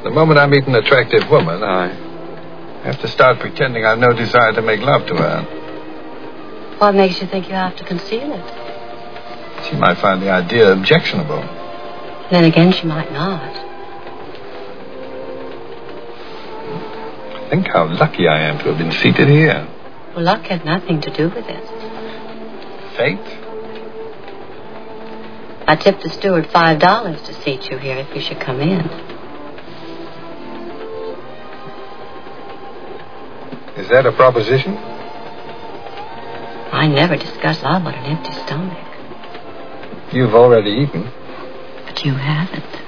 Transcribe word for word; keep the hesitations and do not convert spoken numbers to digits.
The moment I meet an attractive woman, I have to start pretending I've no desire to make love to her. What makes you think you have to conceal it? She might find the idea objectionable. Then again, she might not. Think how lucky I am to have been seated here. Well, luck had nothing to do with it. Fate? I tipped the steward five dollars to seat you here if you should come in. Is that a proposition? I never discuss love on an empty stomach. You've already eaten. But you haven't.